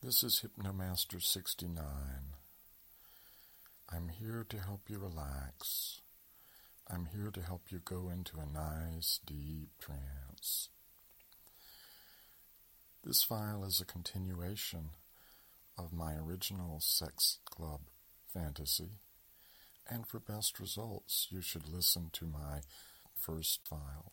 This is Hypnomaster 69. I'm here to help you relax. I'm here to help you go into a nice, deep trance. This file is a continuation of my original Sex Club fantasy, and for best results, you should listen to my first file.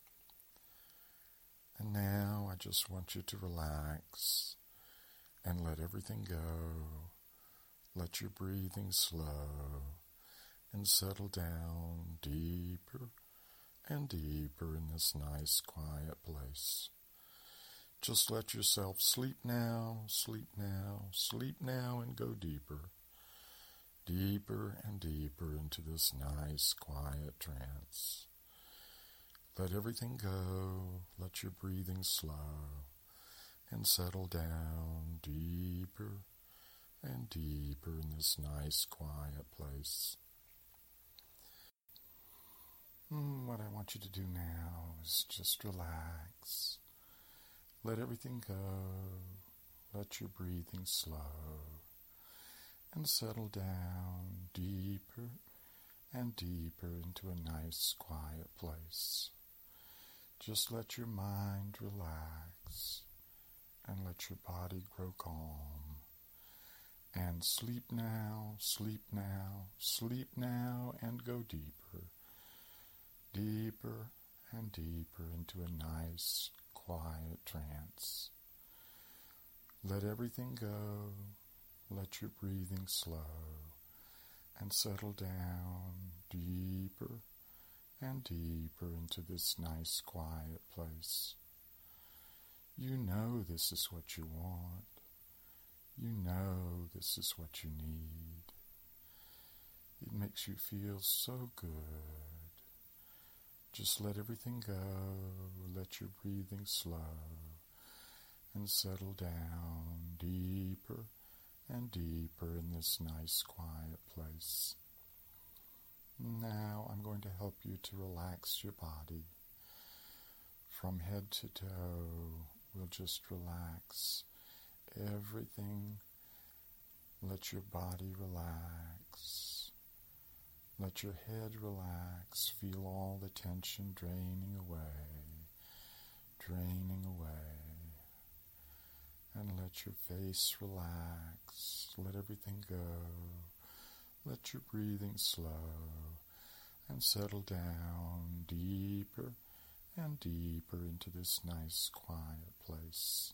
And now I just want you to relax and let everything go. Let your breathing slow and settle down deeper and deeper in this nice, quiet place. Just let yourself sleep now, sleep now, sleep now, and go deeper, deeper and deeper into this nice, quiet trance. Let everything go, let your breathing slow, and settle down deeper and deeper in this nice, quiet place. What I want you to do now is just relax. Let everything go. Let your breathing slow. And settle down deeper and deeper into a nice, quiet place. Just let your mind relax and let your body grow calm. And sleep now, sleep now, sleep now, and go deeper, deeper and deeper into a nice, quiet trance. Let everything go, let your breathing slow, and settle down deeper and deeper into this nice, quiet place. You know this is what you want. You know this is what you need. It makes you feel so good. Just let everything go. Let your breathing slow and settle down deeper and deeper in this nice, quiet place. Now I'm going to help you to relax your body. From head to toe, we'll just relax everything. Let your body relax. Let your head relax. Feel all the tension draining away, draining away. And let your face relax. Let everything go. Let your breathing slow and settle down deeper and deeper into this nice, quiet place.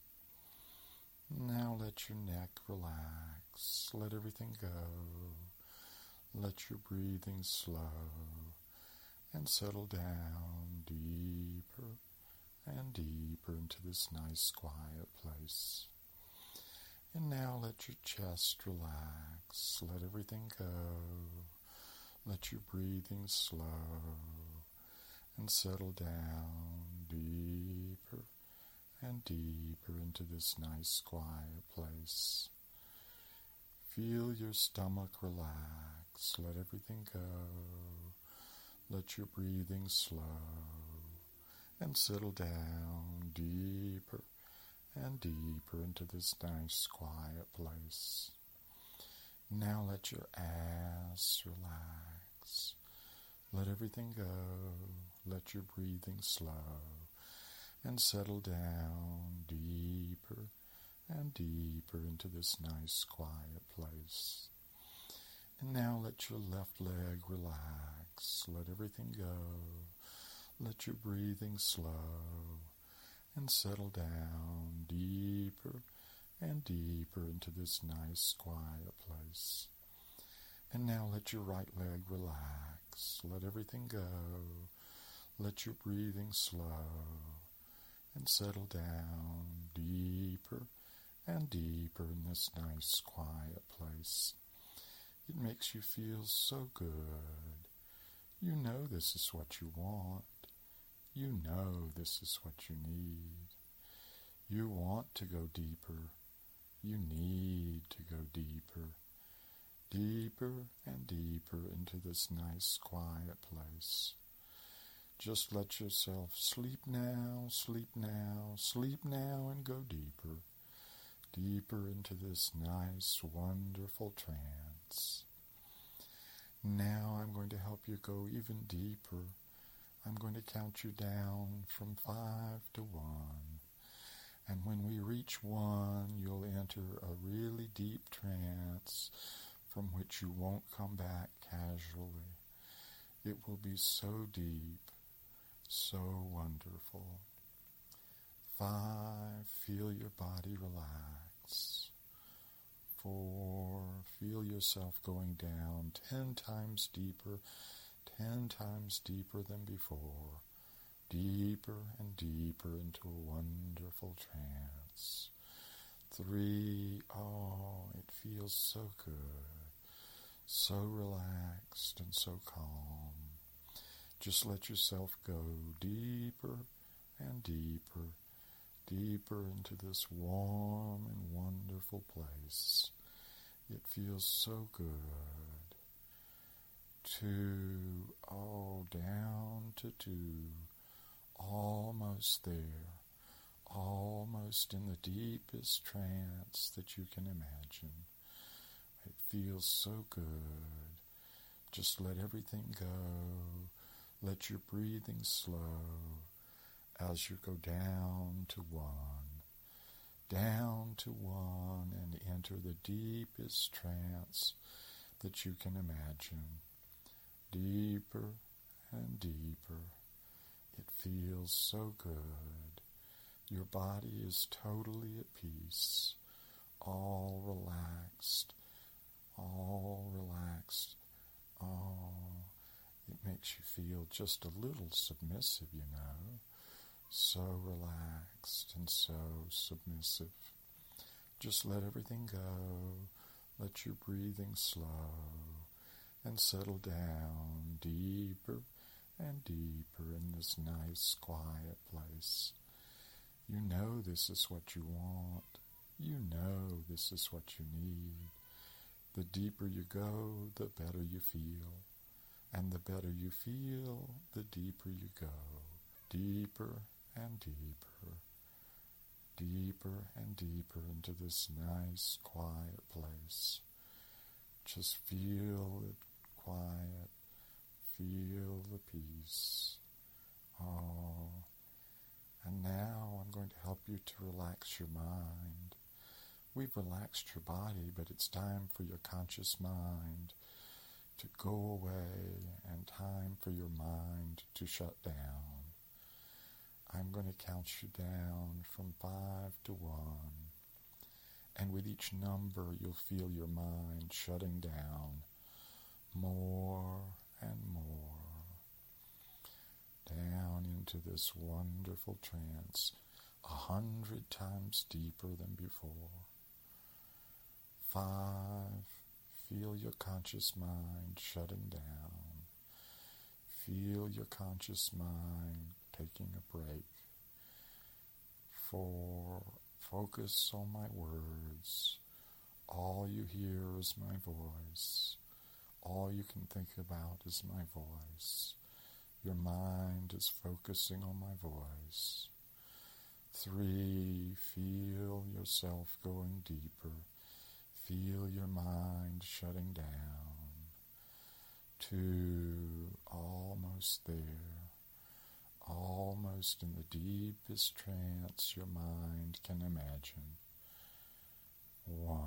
Now let your neck relax. Let everything go. Let your breathing slow and settle down deeper and deeper into this nice, quiet place. And now let your chest relax. Let everything go. Let your breathing slow and settle down deeper and deeper into this nice, quiet place. Feel your stomach relax. Let everything go. Let your breathing slow and settle down deeper and deeper into this nice, quiet place. Now let your ass relax. Let everything go. Let your breathing slow and settle down deeper and deeper into this nice, quiet place. And now let your left leg relax. Let everything go. Let your breathing slow and settle down deeper and deeper into this nice, quiet place. And now let your right leg relax. Let everything go. Let your breathing slow and settle down deeper and deeper in this nice, quiet place. It makes you feel so good. You know this is what you want. You know this is what you need. You want to go deeper. You need to go deeper. Deeper and deeper into this nice, quiet place. Just let yourself sleep now, sleep now, sleep now, and go deeper. deeper into this nice, wonderful trance. Now I'm going to help you go even deeper. I'm going to count you down from 5 to 1. And when we reach 1, you'll enter a really deep trance from which you won't come back casually. It will be so deep, so wonderful. 5, feel your body relax. 4, feel yourself going down 10 times deeper, 10 times deeper than before. Deeper and deeper into a wonderful trance. 3, oh, it feels so good, so relaxed and so calm. Just let yourself go deeper and deeper, deeper into this warm and wonderful place. It feels so good. 2, oh, down to 2. Almost there, almost in the deepest trance that you can imagine. It feels so good. Just let everything go. Let your breathing slow as you go down to 1. Down to 1 and enter the deepest trance that you can imagine. Deeper and deeper. It feels so good. Your body is totally at peace, all relaxed, all relaxed. Oh, it makes you feel just a little submissive, you know. So relaxed and so submissive. Just let everything go. Let your breathing slow and settle down deeper and deeper in this nice, quiet place. You know this is what you want. You know this is what you need. The deeper you go, the better you feel. And the better you feel, the deeper you go. Deeper and deeper. Deeper and deeper into this nice, quiet place. Just feel it quiet. Feel the peace. Oh, and now I'm going to help you to relax your mind. We've relaxed your body, but it's time for your conscious mind to go away and time for your mind to shut down. I'm going to count you down from 5 to 1. And with each number, you'll feel your mind shutting down more and more, down into this wonderful trance, 100 times deeper than before. 5, feel your conscious mind shutting down. Feel your conscious mind taking a break. 4, focus on my words. All you hear is my voice. All you can think about is my voice. Your mind is focusing on my voice. 3, feel yourself going deeper. Feel your mind shutting down. 2, almost there. Almost in the deepest trance your mind can imagine. 1,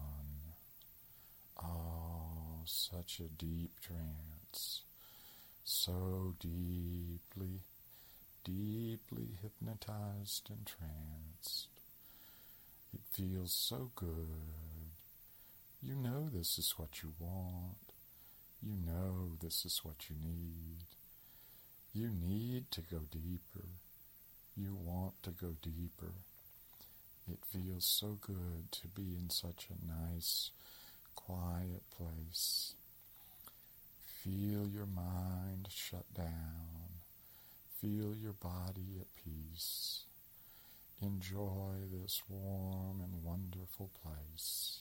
oh, such a deep trance, so deeply, deeply hypnotized and tranced. It feels so good. You know this is what you want. You know this is what you need. You need to go deeper. You want to go deeper. It feels so good to be in such a nice, quiet place. Feel your mind shut down. Feel your body at peace. Enjoy this warm and wonderful place.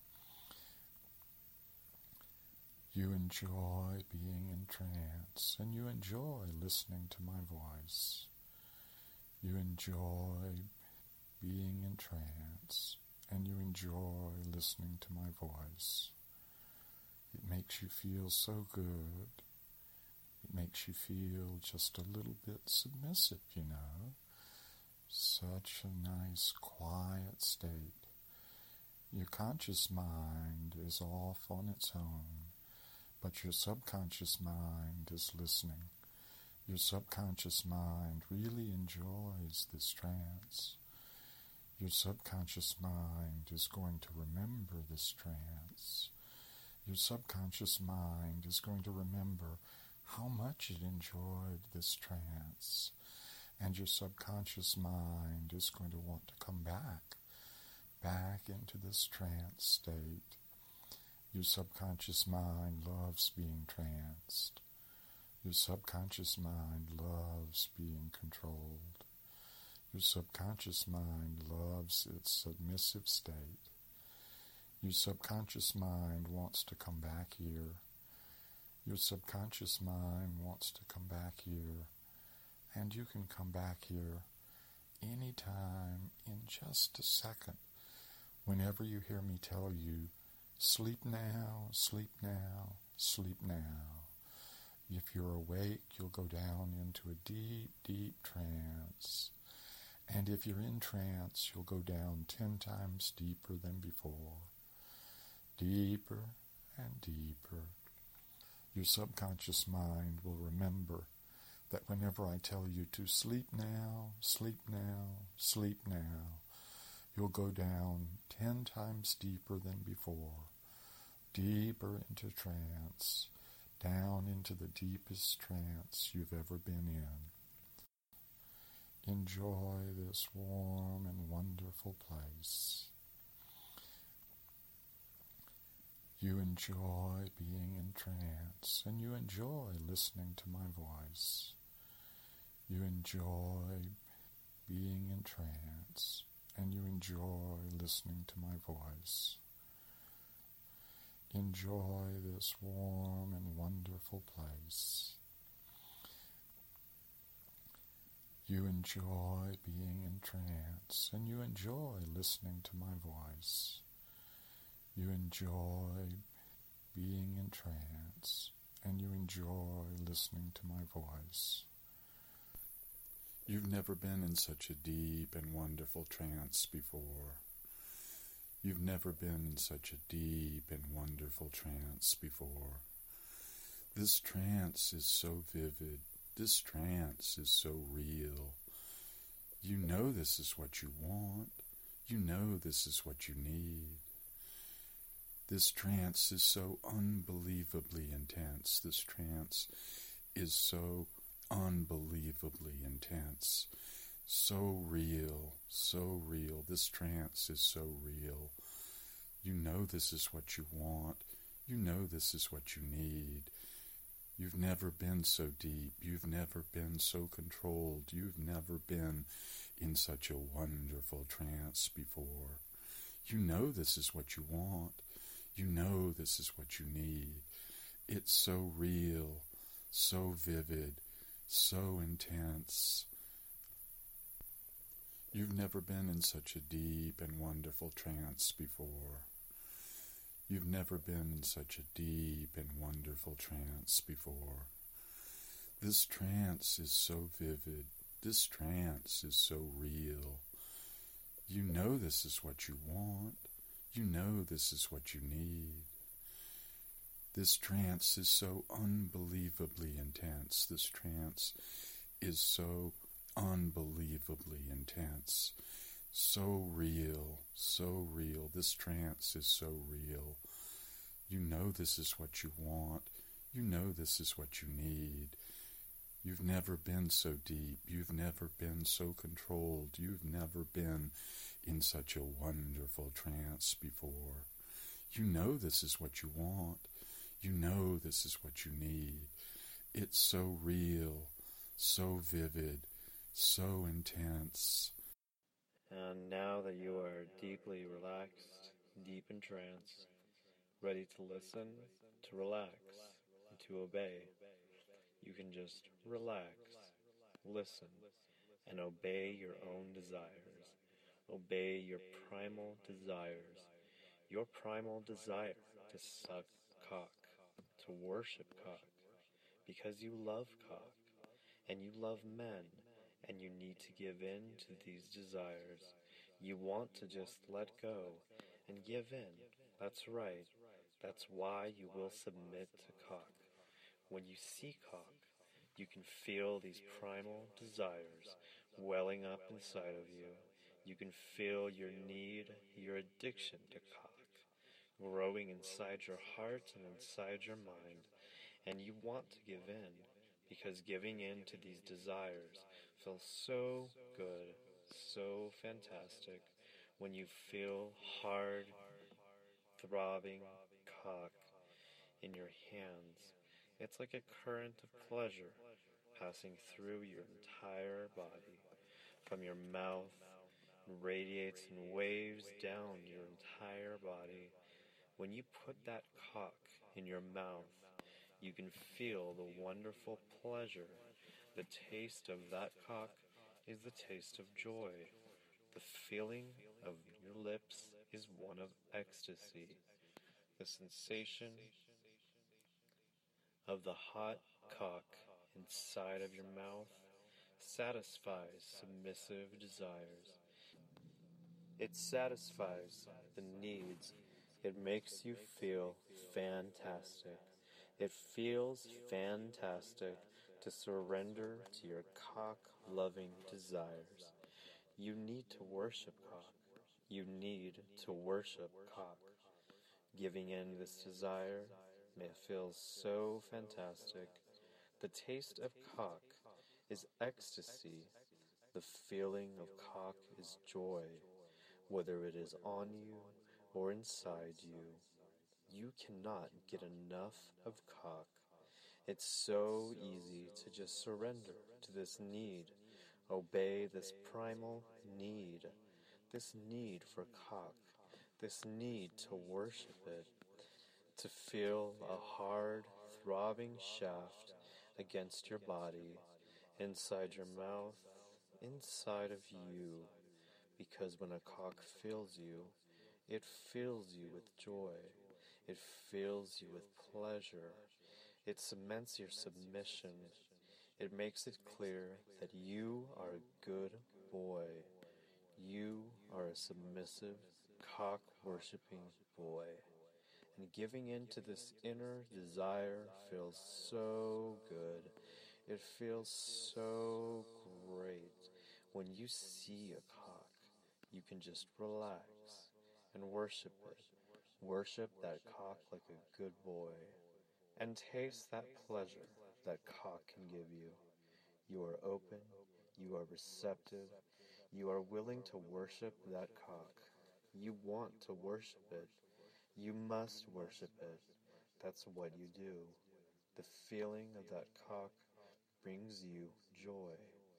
You enjoy being in trance, and you enjoy listening to my voice. You enjoy being in trance, and listening to my voice. It makes you feel so good. It makes you feel just a little bit submissive, Such a nice, quiet state. Your conscious mind is off on its own, but your subconscious mind is listening. Your subconscious mind really enjoys this trance. Your subconscious mind is going to remember this trance. Your subconscious mind is going to remember how much it enjoyed this trance. And your subconscious mind is going to want to come back into this trance state. Your subconscious mind loves being tranced. Your subconscious mind loves being controlled. Your subconscious mind loves its submissive state. Your subconscious mind wants to come back here. Your subconscious mind wants to come back here. And you can come back here anytime in just a second. Whenever you hear me tell you, sleep now, sleep now, sleep now. If you're awake, you'll go down into a deep, deep trance. And if you're in trance, you'll go down 10 times deeper than before. Deeper and deeper. Your subconscious mind will remember that whenever I tell you to sleep now, sleep now, sleep now, you'll go down 10 times deeper than before. Deeper into trance. Down into the deepest trance you've ever been in. Enjoy this warm and wonderful place. You enjoy being in trance, and you enjoy listening to my voice. You enjoy being in trance, and you enjoy listening to my voice. Enjoy this warm and wonderful place. You enjoy being in trance, and you enjoy listening to my voice. You enjoy being in trance, and you enjoy listening to my voice. You've never been in such a deep and wonderful trance before. You've never been in such a deep and wonderful trance before. This trance is so vivid. This trance is so real. You know this is what you want. You know this is what you need. This trance is so unbelievably intense. This trance is so unbelievably intense. So real, so real. This trance is so real. You know this is what you want. You know this is what you need. You've never been so deep. You've never been so controlled. You've never been in such a wonderful trance before. You know this is what you want. You know this is what you need. It's so real, so vivid, so intense. You've never been in such a deep and wonderful trance before. You've never been in such a deep and wonderful trance before. This trance is so vivid. This trance is so real. You know this is what you want. You know this is what you need. This trance is so unbelievably intense. This trance is so unbelievably intense. So real, so real. This trance is so real. You know this is what you want. You know this is what you need. You've never been so deep. You've never been so controlled. You've never been in such a wonderful trance before. You know this is what you want. You know this is what you need. It's so real, so vivid, so intense. And now that you are deeply relaxed, deep in trance, ready to listen, to relax, and to obey, you can just relax, listen, and obey your own desires. Obey your primal desires. your primal desire to suck cock, to worship cock, because you love cock, and you love men, and you need to give in to these desires. You want to just let go and give in. That's right. That's why you will submit to cock. When you see cock, you can feel these primal desires welling up inside of you. You can feel your need, your addiction to cock, growing inside your heart and inside your mind. And you want to give in, because giving in to these desires feels so good, so fantastic, when you feel hard, throbbing cock in your hands. It's like a current of pleasure passing through your entire body. From your mouth, radiates and waves down your entire body. When you put that cock in your mouth, you can feel the wonderful pleasure. The taste of that cock is the taste of joy. The feeling of your lips is one of ecstasy. The sensation of the hot cock inside of your mouth satisfies submissive desires. It satisfies the needs. It makes you feel fantastic. It feels fantastic to surrender to your cock-loving desires. You need to worship cock. You need to worship cock. Giving in this desire may feel so fantastic. The taste of cock is ecstasy. The feeling of cock is joy, whether it is on you or inside you. You cannot get enough of cock. It's so easy to just surrender to this need, obey this primal need, this need for cock, this need to worship it, to feel a hard, throbbing shaft against your body, inside your mouth, inside of you, because when a cock fills you, it fills you with joy. It fills you with pleasure. It cements your submission. It makes it clear that you are a good boy. You are a submissive, cock-worshipping boy. And giving in to this inner desire feels so good. It feels so great. When you see a cock, you can just relax and worship it. Worship that cock like a good boy. And taste that pleasure that cock can give you. You are open. You are receptive. You are willing to worship that cock. You want to worship it. You must worship it. That's what you do. The feeling of that cock brings you joy.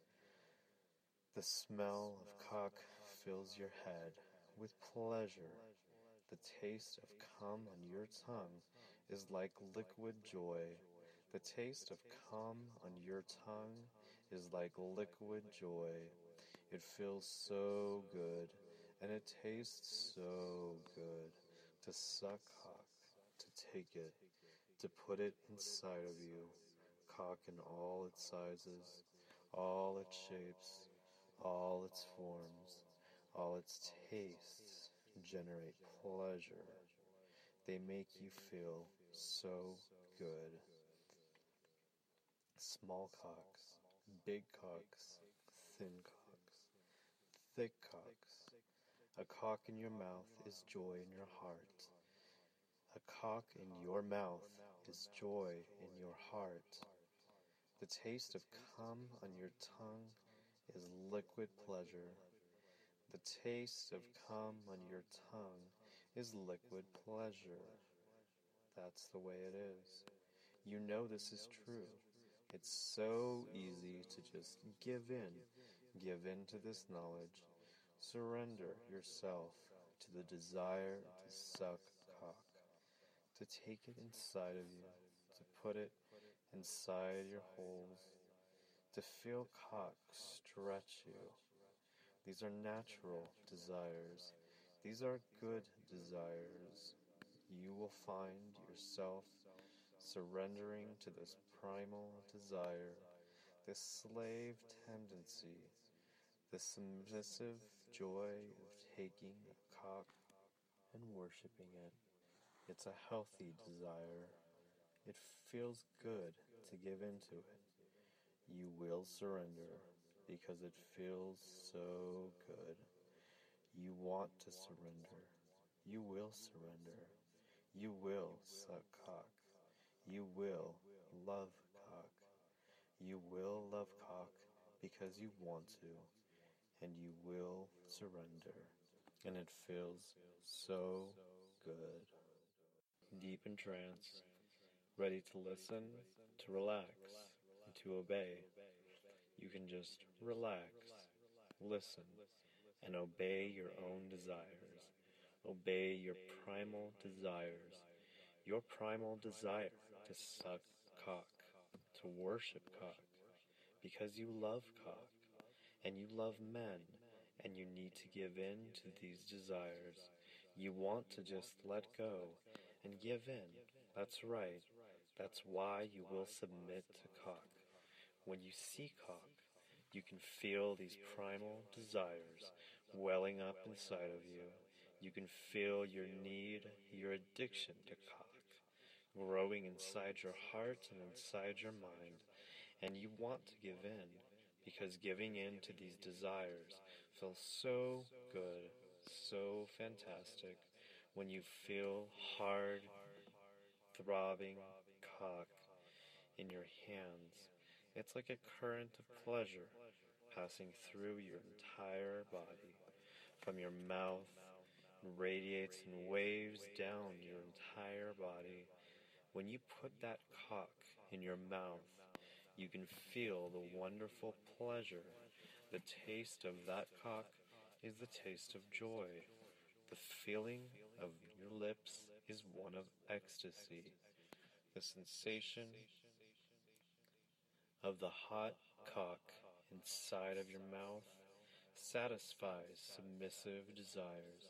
The smell of cock fills your head with pleasure. The taste of cum on your tongue is like liquid joy. The taste of cum on your tongue is like liquid joy. It feels so good, and it tastes so good to suck cock, to take it, to put it inside of you. Cock in all its sizes, all its shapes, all its forms, all its tastes generate pleasure. They make you feel so good. Small cocks, big cocks, thin cocks, thick cocks. A cock in your mouth is joy in your heart. A cock in your mouth is joy in your heart. The taste of cum on your tongue is liquid pleasure. The taste of cum on your tongue is liquid pleasure. That's the way it is. You know this is true. It's so easy to just give in to this knowledge. Surrender yourself to the desire to suck cock, to take it inside of you, to put it inside your holes, to feel cock stretch you. These are natural desires. These are good desires. You will find yourself surrendering to this primal desire, this slave tendency, this submissive joy of taking a cock and worshiping it. It's a healthy desire. It feels good to give into it. You will surrender because it feels so good. You want to surrender. You will surrender. You will suck cock. You will love cock. You will love cock because you want to, and you will surrender. And it feels so good. Deep in trance, ready to listen, to relax, and to obey. You can just relax, listen, and obey your own desires. Obey your primal desires. Your primal desire to suck cock, to worship cock, because you love cock, and you love men, and you need to give in to these desires. You want to just let go and give in. That's right. That's why you will submit to cock. When you see cock, you can feel these primal desires welling up inside of you. You can feel your need, your addiction to cock, growing inside your heart and inside your mind. And you want to give in, because giving in to these desires feels so good, so fantastic, when you feel hard, throbbing cock in your hands. It's like a current of pleasure passing through your entire body. From your mouth, radiates and waves down your entire body. When you put that cock in your mouth, you can feel the wonderful pleasure. The taste of that cock is the taste of joy. The feeling of your lips is one of ecstasy. The sensation of the hot cock inside of your mouth satisfies submissive desires.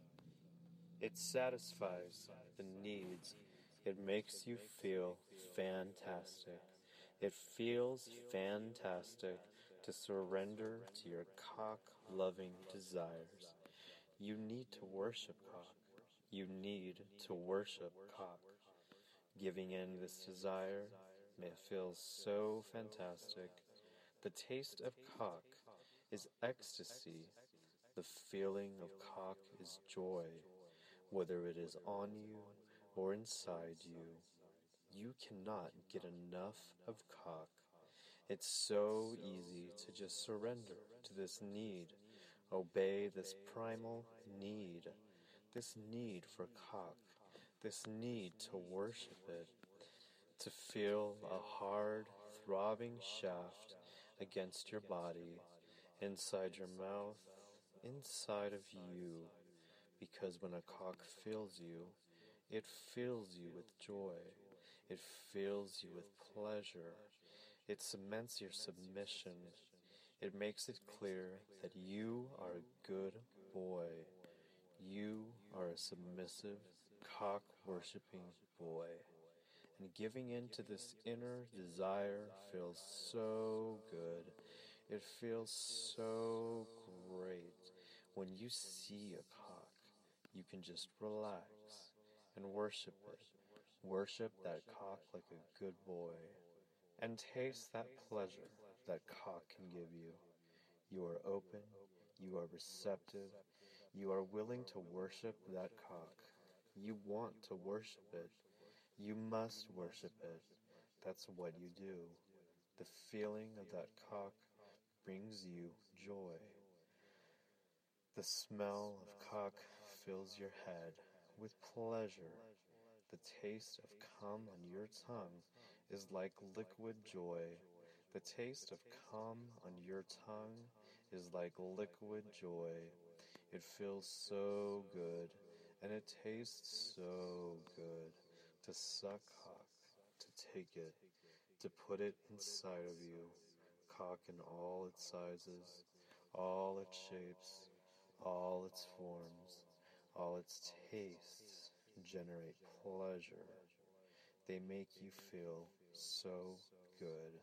It satisfies the needs. It makes you feel fantastic. It feels fantastic to surrender to your cock-loving desires. You need to worship cock. You need to worship cock. Giving in this desire may feel so fantastic. The taste of cock is ecstasy. The feeling of cock is joy, whether it is on you or inside you. You cannot get enough of cock. It's so easy to just surrender to this need, obey this primal need, this need for cock, this need to worship it, to feel a hard, throbbing shaft against your body, inside your mouth, inside of you, because when a cock fills you, it fills you with joy. It fills you with pleasure. It cements your submission. It makes it clear that you are a good boy. You are a submissive, cock-worshipping boy. And giving in to this inner desire feels so good. It feels so great. When you see a cock, you can just relax and worship it. Worship that cock like a good boy. And taste that pleasure that cock can give you. You are open. You are receptive. You are willing to worship that cock. You want to worship it. You must worship it. That's what you do. The feeling of that cock brings you joy. The smell of cock fills your head with pleasure. The taste of cum on your tongue is like liquid joy. The taste of cum on your tongue is like liquid joy. It feels so good, and it tastes so good to suck cock, to take it, to put it inside of you. Cock in all its sizes, all its shapes, all its forms. All its tastes generate pleasure. They make you feel so good.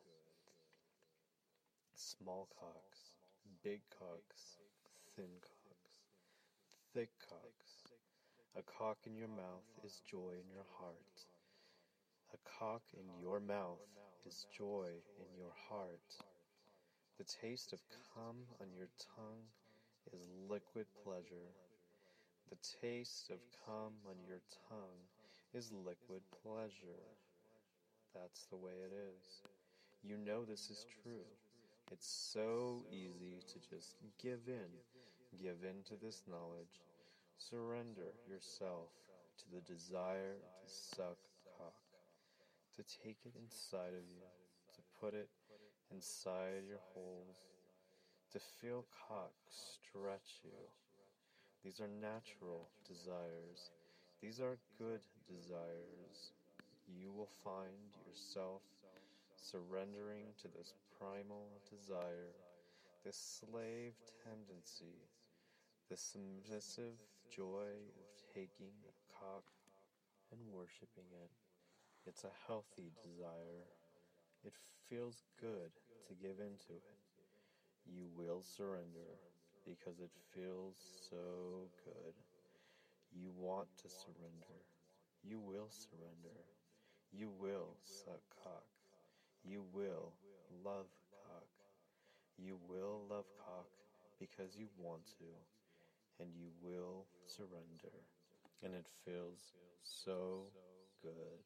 Small cocks, big cocks, thin cocks, thick cocks. A cock in your mouth is joy in your heart. A cock in your mouth is joy in your heart. The taste of cum on your tongue is liquid pleasure. The taste of cum on your tongue is liquid pleasure. That's the way it is. You know this is true. It's so easy to just give in to this knowledge. Surrender yourself to the desire to suck cock, to take it inside of you, to put it inside your holes, to feel cock stretch you. These are natural desires. These are good desires. You will find yourself surrendering to this primal desire, this slave tendency, this submissive joy of taking a cock and worshiping it. It's a healthy desire. It feels good to give into it. You will surrender because it feels so good. You want to surrender. You will surrender. You will suck cock. You will love cock. You will love cock because you want to, and you will surrender. And it feels so good.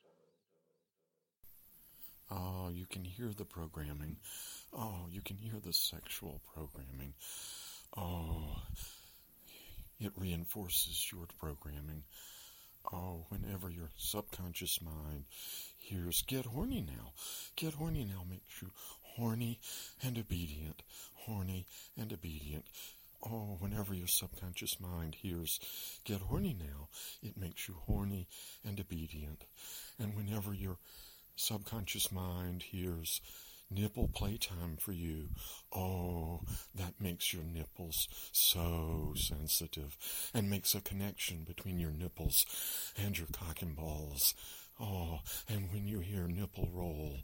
Oh, you can hear the programming. Oh, you can hear the sexual programming. Oh, it reinforces your programming. Oh, whenever your subconscious mind hears, get horny now. Get horny now makes you horny and obedient. Horny and obedient. Oh, whenever your subconscious mind hears, get horny now, it makes you horny and obedient. And whenever your subconscious mind hears, nipple playtime for you, oh, that makes your nipples so sensitive and makes a connection between your nipples and your cock and balls. Oh, and when you hear nipple roll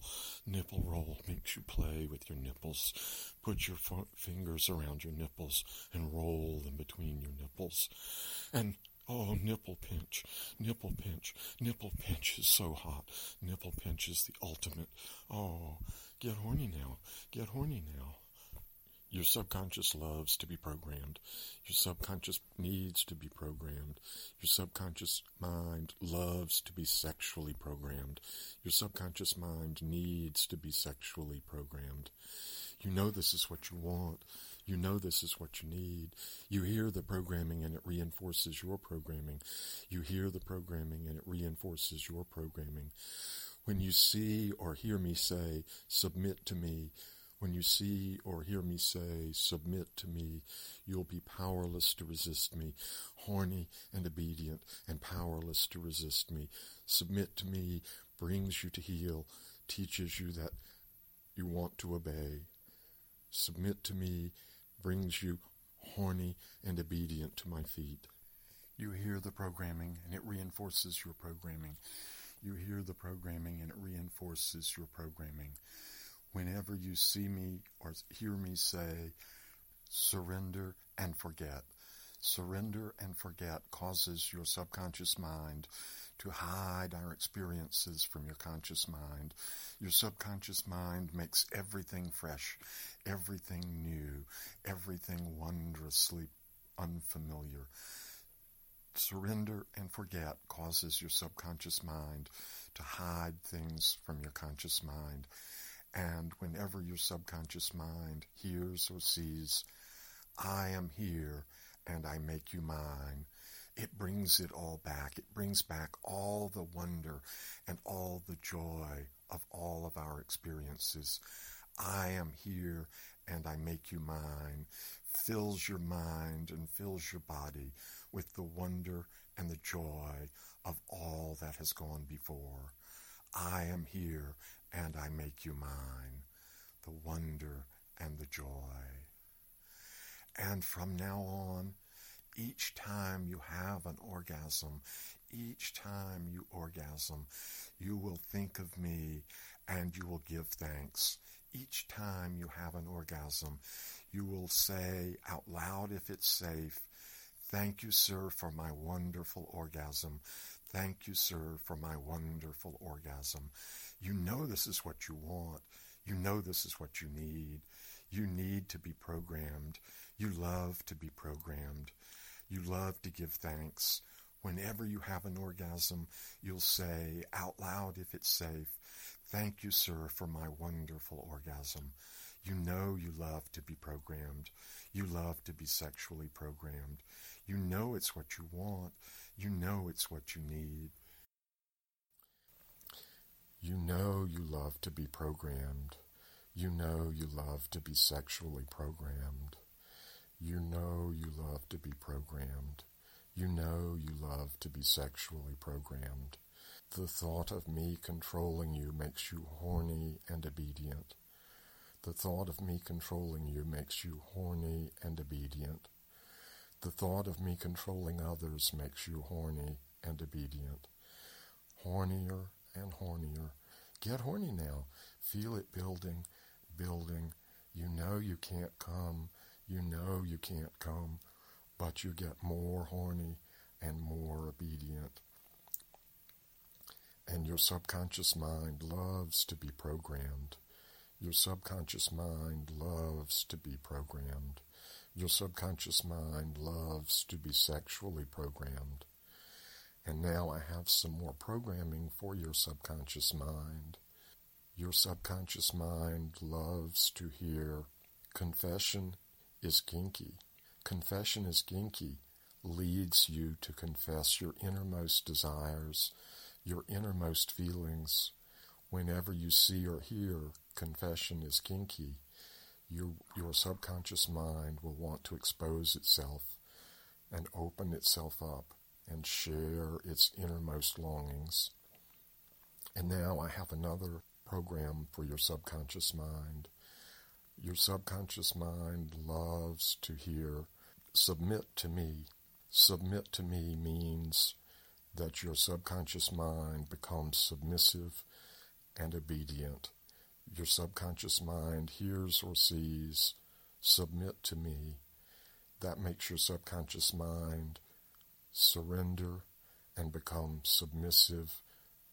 makes you play with your nipples. Put your fingers around your nipples and roll them between your nipples. And oh, nipple pinch. Nipple pinch is so hot. Nipple pinch is the ultimate. Oh, get horny now. Get horny now. Your subconscious loves to be programmed. Your subconscious needs to be programmed. Your subconscious mind loves to be sexually programmed. Your subconscious mind needs to be sexually programmed. You know this is what you want. You know this is what you need. You hear the programming and it reinforces your programming. You hear the programming and it reinforces your programming. When you see or hear me say, submit to me, when you see or hear me say, submit to me, you'll be powerless to resist me, horny and obedient and powerless to resist me. Submit to me brings you to heel, teaches you that you want to obey. Submit to me brings you horny and obedient to my feet. You hear the programming and it reinforces your programming. You hear the programming and it reinforces your programming. Whenever you see me or hear me say, surrender and forget. Surrender and forget causes your subconscious mind to hide our experiences from your conscious mind. Your subconscious mind makes everything fresh, everything new, everything wondrously unfamiliar. Surrender and forget causes your subconscious mind to hide things from your conscious mind. And whenever your subconscious mind hears or sees, I am here and I make you mine, it brings it all back. It brings back all the wonder and all the joy of all of our experiences. I am here and I make you mine, fills your mind and fills your body with the wonder and the joy of all that has gone before. I am here and I make you mine, the wonder and the joy. And from now on, Each time you have an orgasm, each time you orgasm, you will think of me and you will give thanks. Each time you have an orgasm, you will say out loud if it's safe, "Thank you, sir, for my wonderful orgasm. Thank you, sir, for my wonderful orgasm." You know this is what you want. You know this is what you need. You need to be programmed. You love to be programmed. You love to give thanks. Whenever you have an orgasm, you'll say out loud if it's safe, "Thank you, sir, for my wonderful orgasm." You know you love to be programmed. You love to be sexually programmed. You know it's what you want. You know it's what you need. You know you love to be programmed. You know you love to be sexually programmed. You know you love to be programmed. You know you love to be sexually programmed. The thought of me controlling you makes you horny and obedient. The thought of me controlling you makes you horny and obedient. The thought of me controlling others makes you horny and obedient. Hornier and hornier. Get horny now. Feel it building, building. You know you can't come. You know you can't come. But you get more horny and more obedient. And your subconscious mind loves to be programmed. Your subconscious mind loves to be programmed. Your subconscious mind loves to be sexually programmed. And now I have some more programming for your subconscious mind. Your subconscious mind loves to hear, "Confession is kinky." Confession is kinky leads you to confess your innermost desires, your innermost feelings. Whenever you see or hear, "Confession is kinky," your subconscious mind will want to expose itself and open itself up and share its innermost longings. And now I have another program for your subconscious mind. Your subconscious mind loves to hear, "Submit to me." Submit to me means that your subconscious mind becomes submissive and obedient. Your subconscious mind hears or sees, "Submit to me." That makes your subconscious mind surrender and become submissive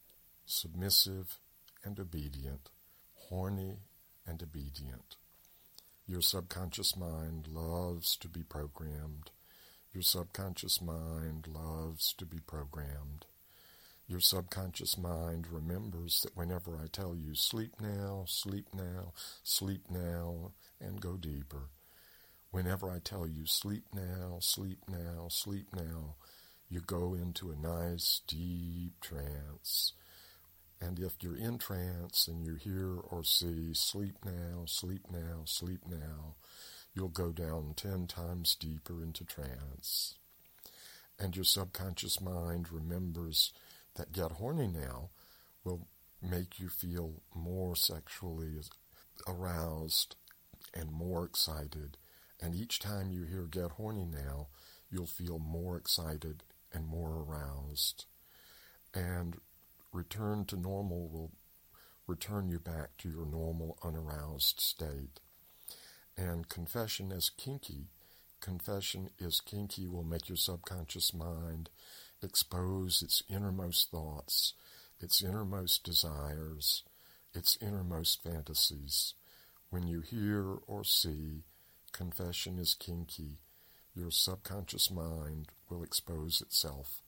and obedient, horny and obedient. Your subconscious mind loves to be programmed. Your subconscious mind loves to be programmed. Your subconscious mind remembers that whenever I tell you, "Sleep now, sleep now, sleep now," and go deeper. Whenever I tell you, "Sleep now, sleep now, sleep now," you go into a nice, deep trance. And if you're in trance and you hear or see, "Sleep now, sleep now, sleep now," you'll go down 10 times deeper into trance. And your subconscious mind remembers that "Get horny now" will make you feel more sexually aroused and more excited. And each time you hear "Get horny now," you'll feel more excited and more aroused. And return to normal will return you back to your normal unaroused state. And confession is kinky. Confession is kinky will make your subconscious mind expose its innermost thoughts, its innermost desires, its innermost fantasies. When you hear or see, "Confession is kinky," your subconscious mind will expose itself.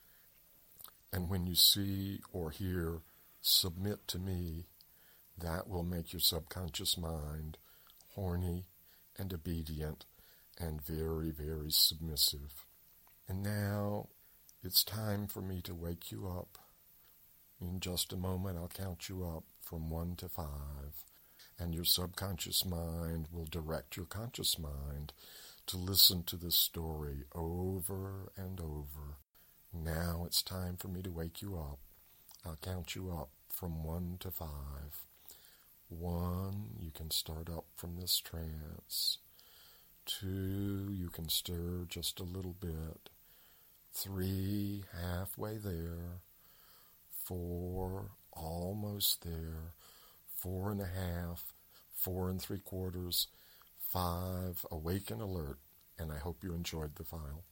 And when you see or hear, "Submit to me," that will make your subconscious mind horny and obedient and very, very submissive. And now it's time for me to wake you up. In just a moment, I'll count you up from 1 to 5. And your subconscious mind will direct your conscious mind to listen to this story over and over. Now it's time for me to wake you up. I'll count you up from 1 to 5. 1, you can start up from this trance. 2, you can stir just a little bit. 3, halfway there. 4, almost there. 4 and a half. 4 3/4. 5, awake and alert. And I hope you enjoyed the file.